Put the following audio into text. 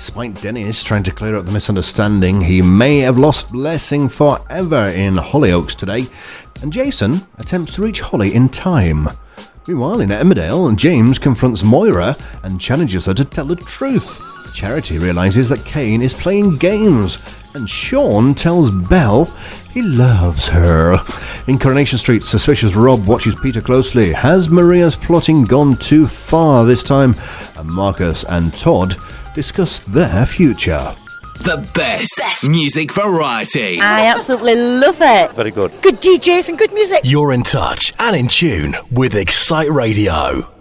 Despite Dennis trying to clear up the misunderstanding, he may have lost Blessing forever in Hollyoaks today, and Jason attempts to reach Holly in time. Meanwhile, in Emmerdale, James confronts Moira and challenges her to tell the truth. Charity realises that Kane is playing games, and Sean tells Belle he loves her. In Coronation Street, suspicious Rob watches Peter closely. Has Maria's plotting gone too far this time? And Marcus and Todd discuss their future. The best music variety. I absolutely love it. Very good. Good DJs and good music. You're in touch and in tune with Excite Radio.